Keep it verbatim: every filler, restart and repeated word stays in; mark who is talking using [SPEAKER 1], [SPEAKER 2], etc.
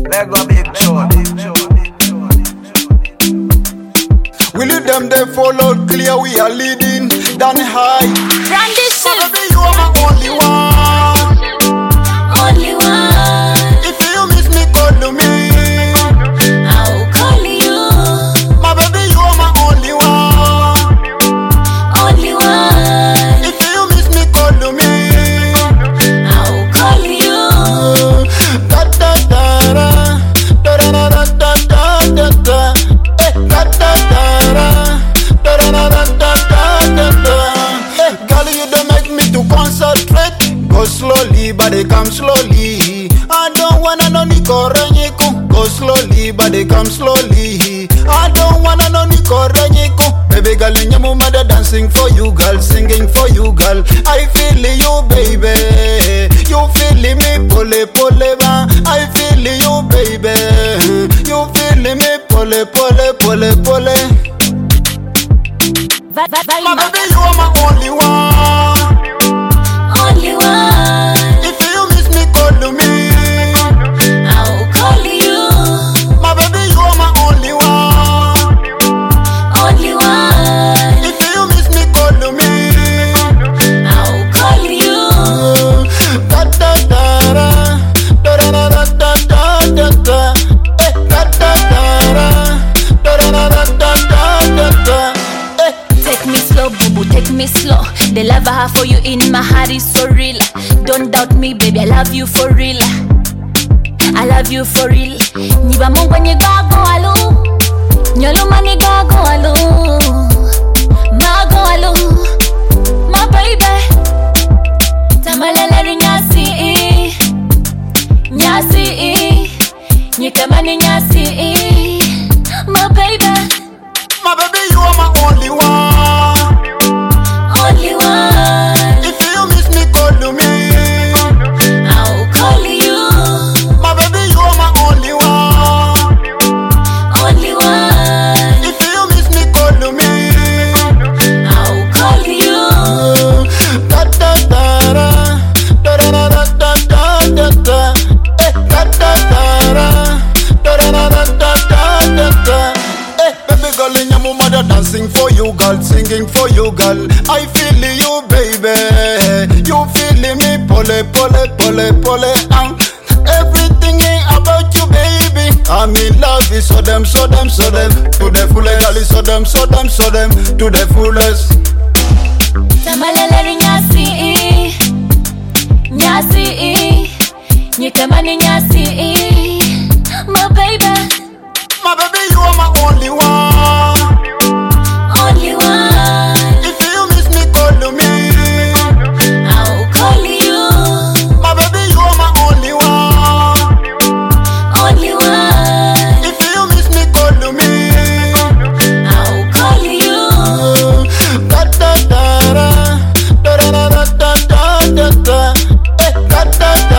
[SPEAKER 1] Mega big show.
[SPEAKER 2] We lead them, they follow clear, we are leading, down high.
[SPEAKER 3] Transition.
[SPEAKER 2] My baby, you are my only one.
[SPEAKER 3] Only one.
[SPEAKER 2] If you miss me, call to me.
[SPEAKER 3] I'll call you.
[SPEAKER 2] My baby, you are my only one.
[SPEAKER 3] Only one.
[SPEAKER 2] If you miss me, call to me.
[SPEAKER 3] I'll call you.
[SPEAKER 2] Da da da da da da da da da da da. Eh, da da da da da da da da da da. Eh, girl, you don't make me to concentrate. Go slowly, but they come slowly. I don't wanna know ni korenyiku. Go slowly, but they come slowly. I don't wanna know ni korenyiku. Baby girl, in your mother dancing for you, girl, singing for you, girl. I feel you, baby. You feel me, pole pole ba. I feel you, baby. You feel me, pole pole pole pole.
[SPEAKER 3] Va- va- va-
[SPEAKER 2] My baby, you are my only one.
[SPEAKER 3] Only one.
[SPEAKER 2] If you miss me, call to me.
[SPEAKER 3] I'll call you.
[SPEAKER 2] My baby, you are my only one.
[SPEAKER 3] Only one.
[SPEAKER 2] If you miss me, call to me.
[SPEAKER 3] I'll call you.
[SPEAKER 2] Da da da da da da da da da da da. Eh, da da da da da da da da da da. Eh.
[SPEAKER 3] Take me slow, boo boo, take me slow. The love I have for you in my heart is so real. Don't doubt me, baby, I love you for real. I love you for real. Niba mungu ni gago alu, nyoluma ni gago alu, mago alu, my baby. Tamalele ni nyasi, nyasi, nyikamani nyasi, my baby.
[SPEAKER 2] My baby, you are my only one.
[SPEAKER 3] Only one.
[SPEAKER 2] If you miss me, call to me.
[SPEAKER 3] I'll call you.
[SPEAKER 2] My baby, you are my only one.
[SPEAKER 3] Only one.
[SPEAKER 2] If you miss me, call to me.
[SPEAKER 3] I'll call you.
[SPEAKER 2] Da da da da da da da da da da da. Eh, da da da da da da da da da da da. Eh, baby girl, in your mother dancing for you, girl, singing for you, girl. I feel you, baby. You feel me, pole pole pole pole. Um, everything about you, baby. I'm in love, is so them, so them, so them. To the fullest, girl, is so them, so them, so them. To the fullest.
[SPEAKER 3] Tamalele ni nyasi, nyasi, nyikamani nyasi, my baby.
[SPEAKER 2] My baby, you are my only one.
[SPEAKER 3] Only one.
[SPEAKER 2] If you miss me, call to me.
[SPEAKER 3] I'll call you.
[SPEAKER 2] My baby, you are my only one.
[SPEAKER 3] Only one.
[SPEAKER 2] If you miss me, call to me.
[SPEAKER 3] I'll call you.
[SPEAKER 2] Da da da da da da da da da da da. Eh, da da